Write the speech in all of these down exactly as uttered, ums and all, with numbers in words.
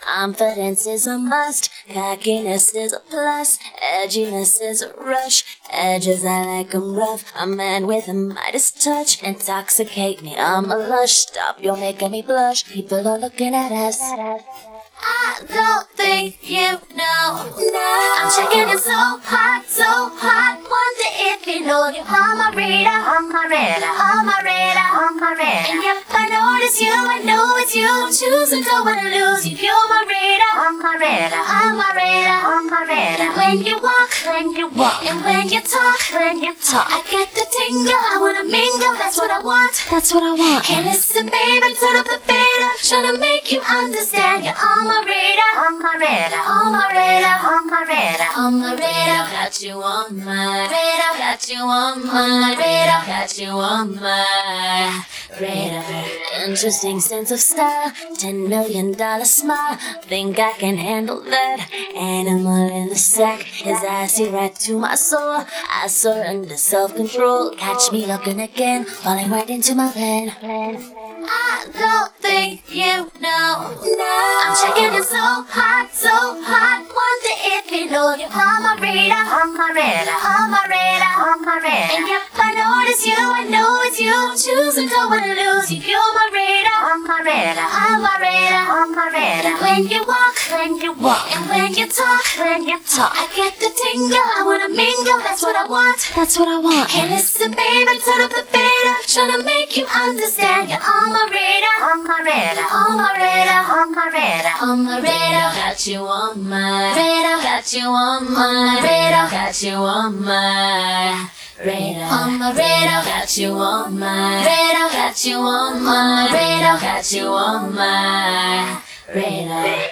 Confidence is a must, cockiness is a plus, edginess is a rush. Edges I like 'em rough, a man with a Midas touch. Intoxicate me, I'm a lush. Stop, you're making me blush. People are looking at us. I don't think you know. No. I'm checking it so hot, so hot. Wonder if you know you're on my radar, on my radar, on my radar, on my radar. And yep, I notice you, I know it's you. Choosing, don't wanna lose you. You're my radar, on my radar, on my radar, on my radar. When you walk, when you walk, and when you talk, when you talk, I get the tingle, I wanna mingle. That's what I want, that's what I want. Hey, listen, baby, turn up the beta, trying to make you understand. You're on my radar, on my radar, on my radar, on my radar, on my radar. Got you on my radar, got you on my radar, got you on my radar. Interesting sense of style, ten million dollar smile. Think I can handle that? Animal in the sack, his eyes see right to my soul. I surrender self-control. Catch me looking again, falling right into my plan. I don't think you know. No. I'm checking it so hot, so hot. Wonder if you know you're on my radar, on my radar, on my radar, on my radar. And yep, I notice you, I know it's you. Choosing, don't wanna lose you. You're my radar, on my radar, on my radar, on my radar. When you walk, when you walk, and when you talk, when you talk, I get the tingle, I wanna mingle. That's what I want, that's what I want. Hey, listen, baby, turn up the beta, trying to make you understand. You're on my radar, on my radar, on my radar, on my radar, on my radar. Got you on my radar, got you on my radar, got you on my radar, on my radar. Got you on my radar, got you on my radar, got you on my radar.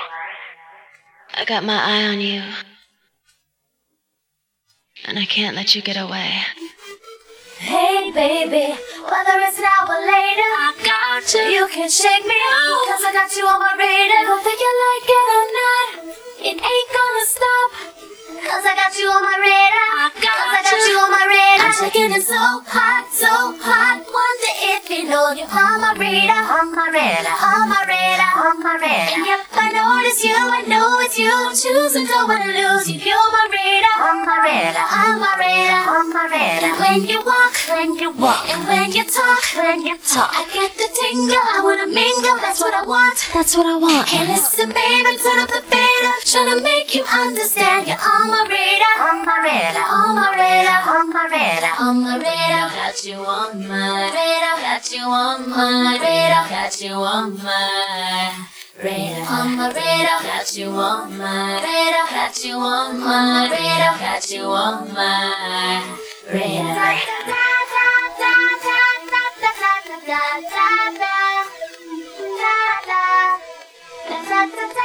I got my eye on you, and I can't let you get away. Hey baby, whether it's now or later, I got you. You can shake me out, cause I got you on my radar. Whether you like it or not, it ain't gonna stop, cause I got you on my radar. I got, cause I got you. you on my radar. I'm checking it so hot, so hot. Wonder if you know you're on my radar, on my radar, on my radar, on my radar. And yep, I notice you, I know it's you. Choosing, don't wanna lose you. You're my radar, on my radar, on my radar, on my radar. When you walk, when you walk, and when you talk, when you talk, I get the tingle, I wanna mingle. That's what I want, that's what I want. Hey, listen, baby, turn up the beta, trying to make you understand. You're on my radar, on my radar, on my radar, on my radar, on my radar. Got you on my radar, got you on my radar, got you on my radar, on my radar. Got you on my radar, got you on my radar, got you on my radar. Da da da da da da da da da da da da.